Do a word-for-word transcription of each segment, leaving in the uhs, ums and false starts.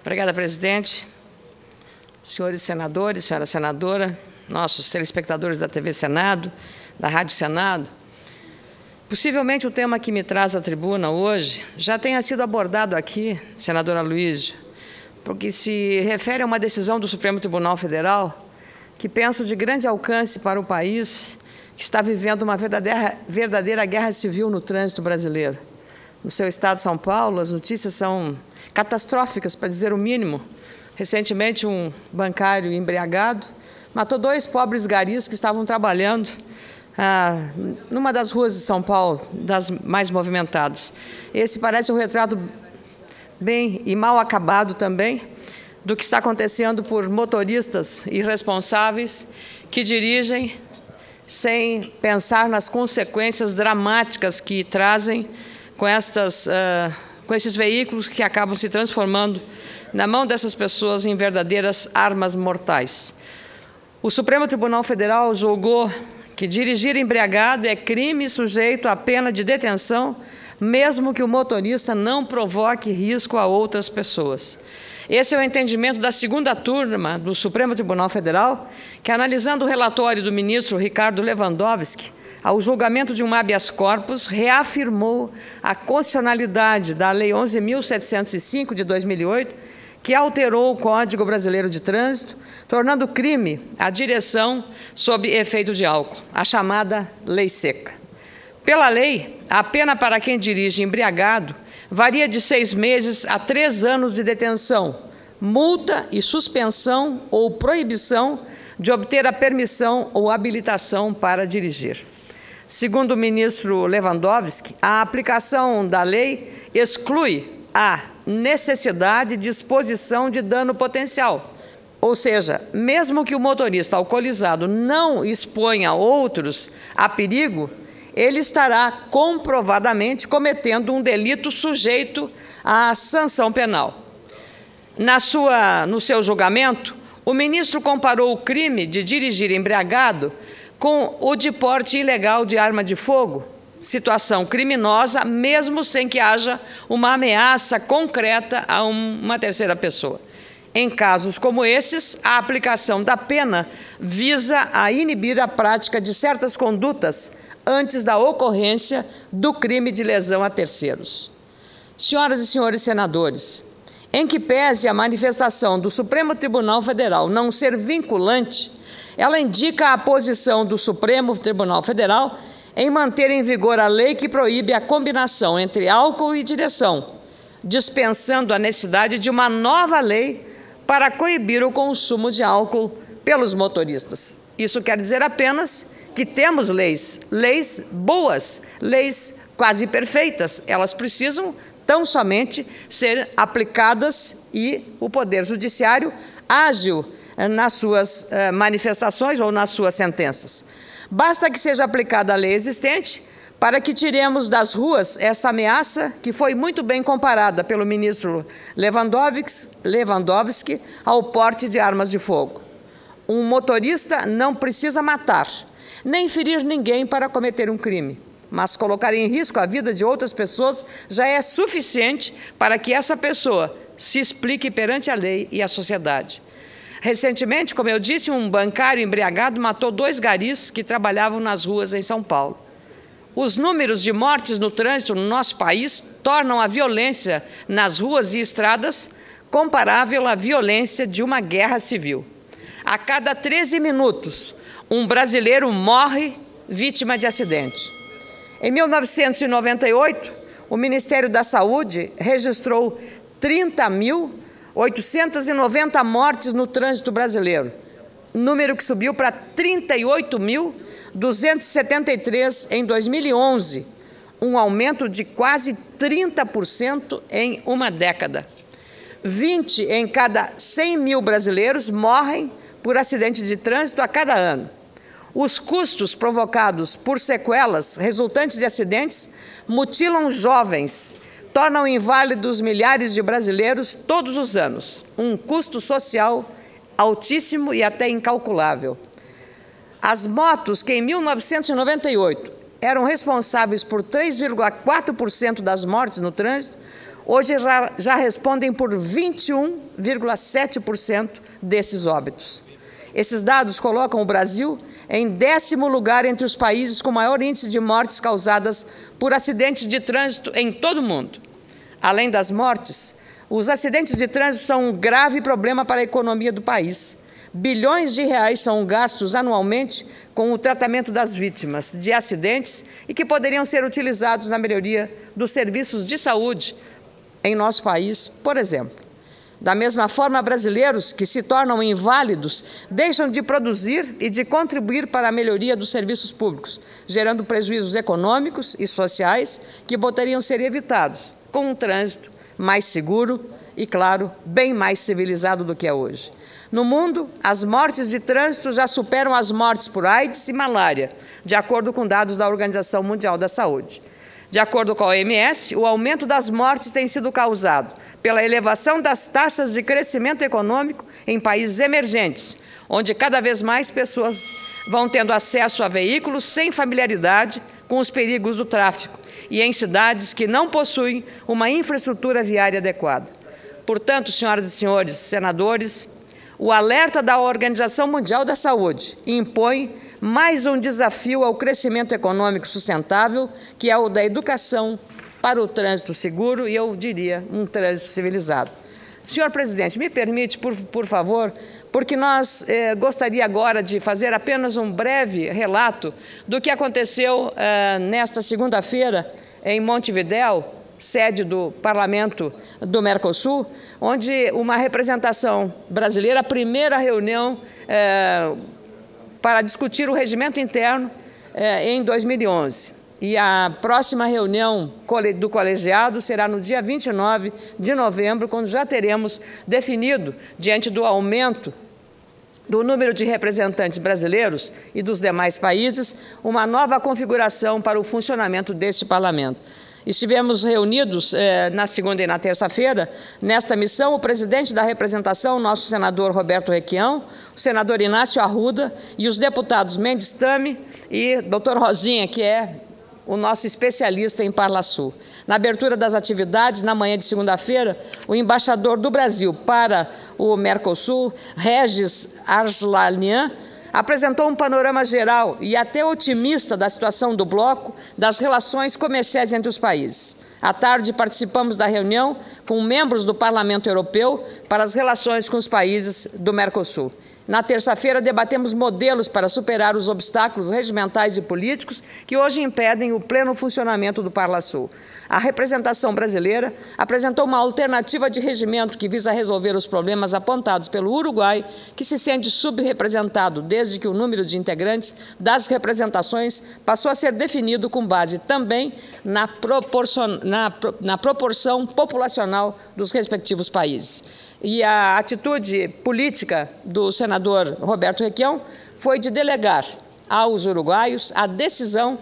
Obrigada, presidente. Senhores senadores, senhora senadora, nossos telespectadores da T V Senado, da Rádio Senado, possivelmente o tema que me traz à tribuna hoje já tenha sido abordado aqui, senadora Aloísio, porque se refere a uma decisão do Supremo Tribunal Federal que penso de grande alcance para o país, que está vivendo uma verdadeira, verdadeira guerra civil no trânsito brasileiro. No seu estado de São Paulo, as notícias são catastróficas, para dizer o mínimo. Recentemente, um bancário embriagado matou dois pobres garis que estavam trabalhando ah, numa das ruas de São Paulo, das mais movimentadas. Esse parece um retrato bem e mal acabado também do que está acontecendo por motoristas irresponsáveis que dirigem sem pensar nas consequências dramáticas que trazem com, estas, uh, com esses veículos que acabam se transformando na mão dessas pessoas em verdadeiras armas mortais. O Supremo Tribunal Federal julgou que dirigir embriagado é crime sujeito à pena de detenção, mesmo que o motorista não provoque risco a outras pessoas. Esse é o entendimento da segunda turma do Supremo Tribunal Federal, que, analisando o relatório do ministro Ricardo Lewandowski, ao julgamento de um habeas corpus, reafirmou a constitucionalidade da Lei onze mil setecentos e cinco, de dois mil e oito, que alterou o Código Brasileiro de Trânsito, tornando crime a direção sob efeito de álcool, a chamada Lei Seca. Pela lei, a pena para quem dirige embriagado varia de seis meses a três anos de detenção, multa e suspensão ou proibição de obter a permissão ou habilitação para dirigir. Segundo o ministro Lewandowski, a aplicação da lei exclui a necessidade de exposição de dano potencial. Ou seja, mesmo que o motorista alcoolizado não exponha outros a perigo, ele estará comprovadamente cometendo um delito sujeito à sanção penal. Na sua, no seu julgamento, o ministro comparou o crime de dirigir embriagado com o de porte ilegal de arma de fogo, situação criminosa, mesmo sem que haja uma ameaça concreta a uma terceira pessoa. Em casos como esses, a aplicação da pena visa a inibir a prática de certas condutas antes da ocorrência do crime de lesão a terceiros. Senhoras e senhores senadores, em que pese a manifestação do Supremo Tribunal Federal não ser vinculante, ela indica a posição do Supremo Tribunal Federal em manter em vigor a lei que proíbe a combinação entre álcool e direção, dispensando a necessidade de uma nova lei para coibir o consumo de álcool pelos motoristas. Isso quer dizer apenas que temos leis, leis boas, leis quase perfeitas. Elas precisam tão somente ser aplicadas e o Poder Judiciário ágil nas suas eh, manifestações ou nas suas sentenças. Basta que seja aplicada a lei existente para que tiremos das ruas essa ameaça que foi muito bem comparada pelo ministro Lewandowski, Lewandowski ao porte de armas de fogo. Um motorista não precisa matar, nem ferir ninguém para cometer um crime, mas colocar em risco a vida de outras pessoas já é suficiente para que essa pessoa se explique perante a lei e a sociedade. Recentemente, como eu disse, um bancário embriagado matou dois garis que trabalhavam nas ruas em São Paulo. Os números de mortes no trânsito no nosso país tornam a violência nas ruas e estradas comparável à violência de uma guerra civil. A cada treze minutos, um brasileiro morre vítima de acidente. Em mil novecentos e noventa e oito, o Ministério da Saúde registrou trinta mil oitocentas e noventa mortes no trânsito brasileiro, número que subiu para trinta e oito mil duzentos e setenta e três em dois mil e onze, um aumento de quase trinta por cento em uma década. vinte em cada cem mil brasileiros morrem por acidente de trânsito a cada ano. Os custos provocados por sequelas resultantes de acidentes mutilam jovens, tornam inválidos milhares de brasileiros todos os anos, um custo social altíssimo e até incalculável. As motos, que em mil novecentos e noventa e oito eram responsáveis por três vírgula quatro por cento das mortes no trânsito, hoje já, já respondem por vinte e um vírgula sete por cento desses óbitos. Esses dados colocam o Brasil em décimo lugar entre os países com maior índice de mortes causadas por acidentes de trânsito em todo o mundo. Além das mortes, os acidentes de trânsito são um grave problema para a economia do país. Bilhões de reais são gastos anualmente com o tratamento das vítimas de acidentes e que poderiam ser utilizados na melhoria dos serviços de saúde em nosso país, por exemplo. Da mesma forma, brasileiros que se tornam inválidos deixam de produzir e de contribuir para a melhoria dos serviços públicos, gerando prejuízos econômicos e sociais que poderiam ser evitados com um trânsito mais seguro e, claro, bem mais civilizado do que é hoje. No mundo, as mortes de trânsito já superam as mortes por AIDS e malária, de acordo com dados da Organização Mundial da Saúde. De acordo com a O M S, o aumento das mortes tem sido causado pela elevação das taxas de crescimento econômico em países emergentes, onde cada vez mais pessoas vão tendo acesso a veículos sem familiaridade com os perigos do tráfico e em cidades que não possuem uma infraestrutura viária adequada. Portanto, senhoras e senhores senadores, o alerta da Organização Mundial da Saúde impõe mais um desafio ao crescimento econômico sustentável, que é o da educação para o trânsito seguro e, eu diria, um trânsito civilizado. Senhor presidente, me permite, por, por favor, porque nós eh, gostaria agora de fazer apenas um breve relato do que aconteceu eh, nesta segunda-feira em Montevidéu, sede do Parlamento do Mercosul, onde uma representação brasileira, a primeira reunião eh, para discutir o regimento interno eh, em dois mil e onze. E a próxima reunião do colegiado será no dia vinte e nove de novembro, quando já teremos definido, diante do aumento do número de representantes brasileiros e dos demais países, uma nova configuração para o funcionamento deste parlamento. Estivemos reunidos eh, na segunda e na terça-feira, nesta missão, o presidente da representação, nosso senador Roberto Requião, o senador Inácio Arruda e os deputados Mendes Tame e doutor Rosinha, que é o nosso especialista em Parlasul. Na abertura das atividades, na manhã de segunda-feira, o embaixador do Brasil para o Mercosul, Regis Arslanian, apresentou um panorama geral e até otimista da situação do bloco, das relações comerciais entre os países. À tarde, participamos da reunião com membros do Parlamento Europeu para as relações com os países do Mercosul. Na terça-feira, debatemos modelos para superar os obstáculos regimentais e políticos que hoje impedem o pleno funcionamento do Parlasul. A representação brasileira apresentou uma alternativa de regimento que visa resolver os problemas apontados pelo Uruguai, que se sente subrepresentado desde que o número de integrantes das representações passou a ser definido com base também na, proporcion... na, na proporção populacional dos respectivos países. E a atitude política do senador Roberto Requião foi de delegar aos uruguaios a decisão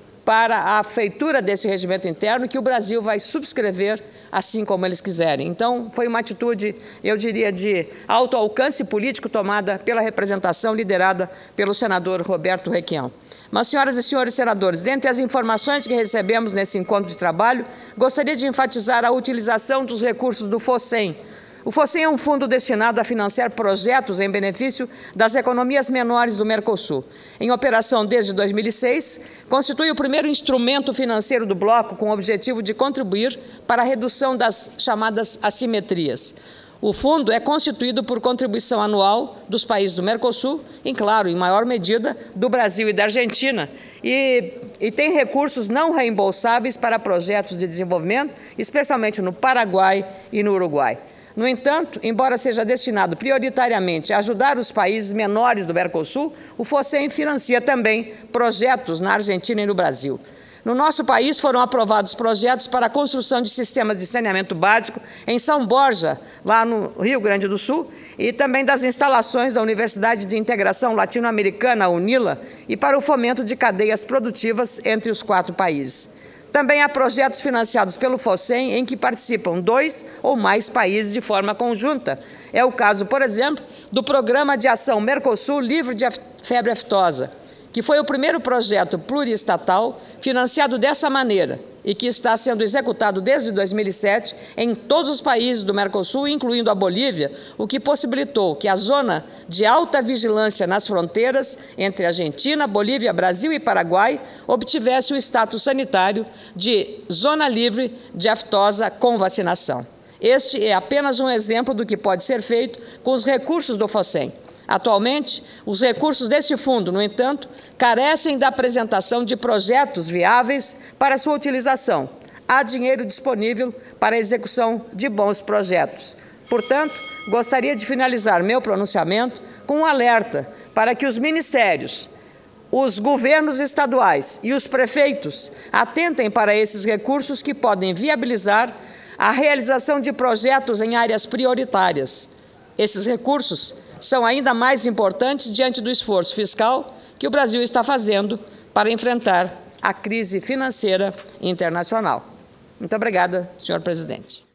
para a feitura desse regimento interno, que o Brasil vai subscrever assim como eles quiserem. Então, foi uma atitude, eu diria, de alto alcance político tomada pela representação liderada pelo senador Roberto Requião. Mas, senhoras e senhores senadores, dentre as informações que recebemos nesse encontro de trabalho, gostaria de enfatizar a utilização dos recursos do FOSEM. O FOSEM é um fundo destinado a financiar projetos em benefício das economias menores do Mercosul. Em operação desde dois mil e seis, constitui o primeiro instrumento financeiro do bloco com o objetivo de contribuir para a redução das chamadas assimetrias. O fundo é constituído por contribuição anual dos países do Mercosul, em claro, em maior medida, do Brasil e da Argentina, e, e tem recursos não reembolsáveis para projetos de desenvolvimento, especialmente no Paraguai e no Uruguai. No entanto, embora seja destinado prioritariamente a ajudar os países menores do Mercosul, o FOSEM financia também projetos na Argentina e no Brasil. No nosso país foram aprovados projetos para a construção de sistemas de saneamento básico em São Borja, lá no Rio Grande do Sul, e também das instalações da Universidade de Integração Latino-Americana, UNILA, e para o fomento de cadeias produtivas entre os quatro países. Também há projetos financiados pelo FOSEM em que participam dois ou mais países de forma conjunta. É o caso, por exemplo, do Programa de Ação Mercosul Livre de Febre Aftosa, que foi o primeiro projeto pluriestatal financiado dessa maneira e que está sendo executado desde dois mil e sete em todos os países do Mercosul, incluindo a Bolívia, o que possibilitou que a zona de alta vigilância nas fronteiras entre Argentina, Bolívia, Brasil e Paraguai obtivesse o status sanitário de zona livre de aftosa com vacinação. Este é apenas um exemplo do que pode ser feito com os recursos do FOSEM. Atualmente, os recursos deste fundo, no entanto, carecem da apresentação de projetos viáveis para sua utilização. Há dinheiro disponível para a execução de bons projetos. Portanto, gostaria de finalizar meu pronunciamento com um alerta para que os ministérios, os governos estaduais e os prefeitos atentem para esses recursos que podem viabilizar a realização de projetos em áreas prioritárias. Esses recursos são ainda mais importantes diante do esforço fiscal que o Brasil está fazendo para enfrentar a crise financeira internacional. Muito obrigada, senhor presidente.